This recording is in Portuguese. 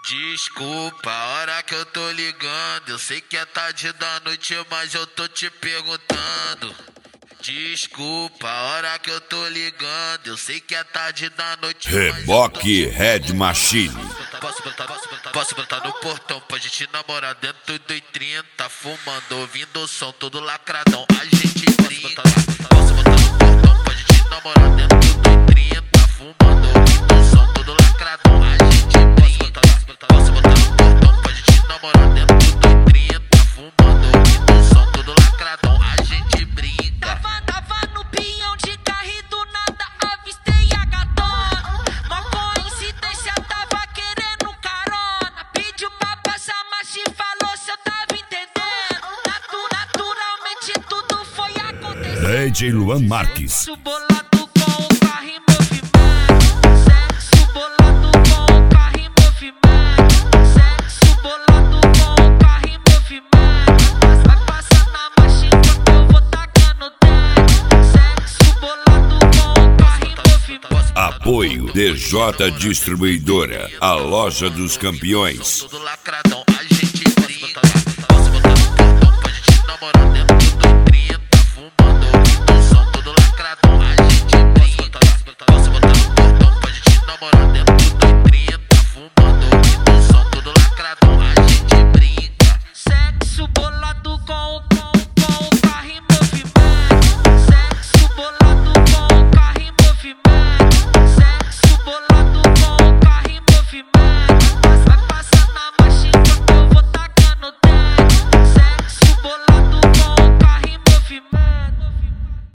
Desculpa a hora que eu tô ligando, eu sei que é tarde da noite, mas eu tô te perguntando. Desculpa a hora que eu tô ligando, eu sei que é tarde da noite. Reboque Red Machine. Posso botar no portão pra gente namorar dentro do 30, fumando, ouvindo o som todo lacradão, a gente brinca. Posso botar no portão pra gente namorar dentro do 30, fumando, ouvindo o som todo lacradão, a gente brinca. Posso botar no portão pra gente namorar dentro do 30, fumando, ouvindo o som todo lacradão, a gente brinca. Tava no pinhão de carro e do nada avistei a gatona. Mó coincidência, tava querendo carona. Pediu pra passar, mas te falou se eu tava entendendo. Naturalmente tudo foi acontecendo. DJ Luan Marques. Sexo bolado com o carro em movimento. Sexo bolado com o carro em movimento. Sexo bolado com o carro em movimento. Vai passar na marcha enquanto eu vou tacando dentro. Sexo bolado com o carro em movimento. Apoio DJ Distribuidora, a loja dos campeões.